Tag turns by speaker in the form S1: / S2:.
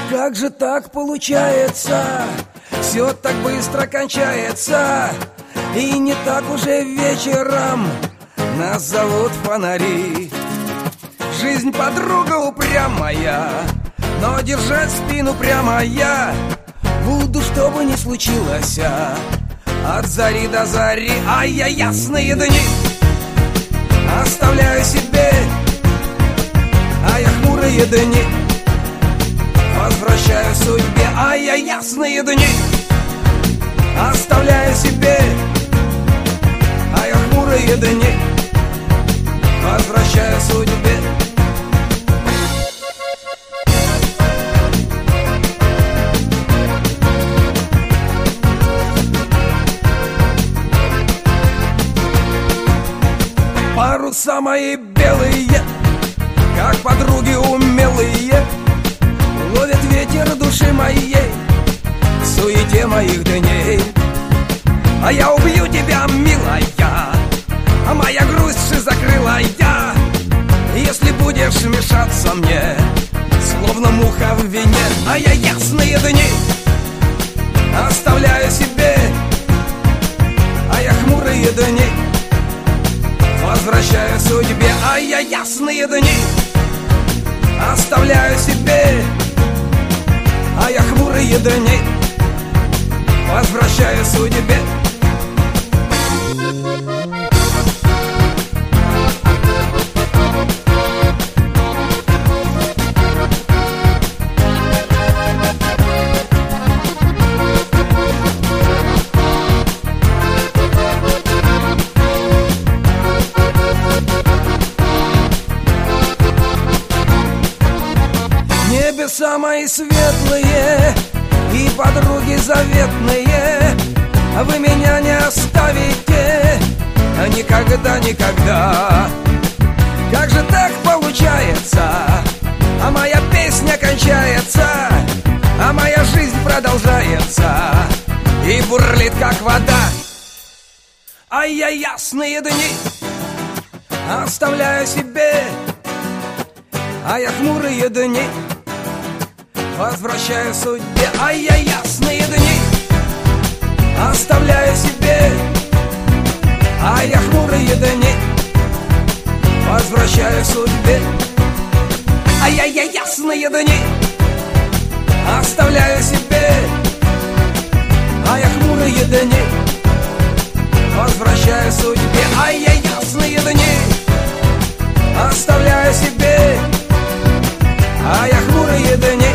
S1: Как же так получается? Все так быстро кончается. И не так уже вечером нас зовут фонари. Жизнь, подруга упрямая, но держать спину прямо я буду, что бы ни случилось, от зари до зари. А я ясные дни оставляю себе, а я хмурые дни возвращаю судьбе. А я ясные дни оставляю себе, а я хмурые дни возвращаю судьбе. Паруса мои белые, как подруги умелые, ловят ветер души моей в суете моих дней. А я убью тебя, милая, а моя грусть закрыла я, если будешь мешаться мне, словно муха в вине. А я ясные дни оставляю себе, а я хмурые дни возвращаю судьбе. А я ясные дни оставляю себе, а я хмурые дни возвращаю судьбе. Небеса мои светлые и подруги заветные, вы меня не оставите никогда, никогда. Как же так получается? А моя песня кончается, а моя жизнь продолжается и бурлит, как вода. А я ясные дни оставляю себе, а я хмурые дни возвращаю судьбе. А я ясные дни оставляю себе, а я хмурые дни возвращаю судьбе. А я ясные дни оставляю себе, а я хмурые дни возвращаю судьбе. А я ясные дни оставляю себе, а я хмурые дни